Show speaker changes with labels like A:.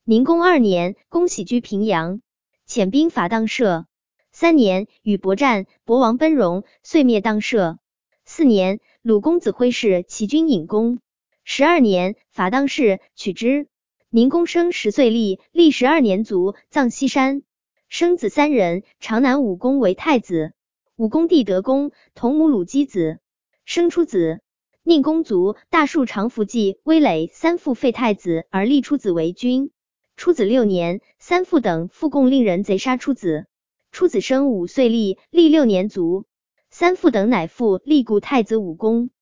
A: 宁公2年，恭喜居平阳，遣兵伐当舍。3年，与伯战，伯王奔戎，遂灭当舍。4年，鲁公子挥氏起军引攻。12年，伐当氏，取之。宁公生10岁立，历12年卒，葬西山。生子3人，长男武公为太子。武公弟德公，同母鲁姬子。生出子。宁公卒，大树长服季、威累3父废太子，而立出子为君。出子6年，3父等复共令人贼杀出子。出子生5岁立，历6年卒。3父等乃复立故太子武公。